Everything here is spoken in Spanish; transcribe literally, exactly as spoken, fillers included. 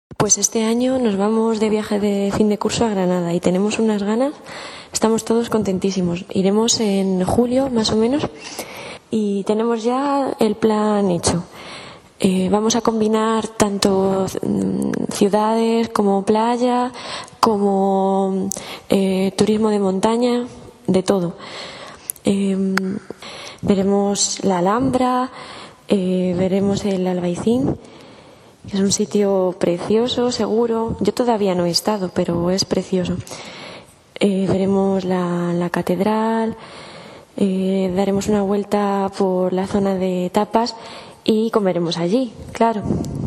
Pues este año nos vamos de viaje de fin de curso a Granada y tenemos unas ganas, estamos todos contentísimos. Iremos en julio más o menos y tenemos ya el plan hecho. Eh, vamos a combinar tanto ciudades como playa, como eh, turismo de montaña, de todo. Eh, veremos la Alhambra, eh, veremos el Albaicín. Es un sitio precioso, seguro. Yo todavía no he estado, pero es precioso. Eh, veremos la, la catedral, eh, daremos una vuelta por la zona de tapas y comeremos allí, claro.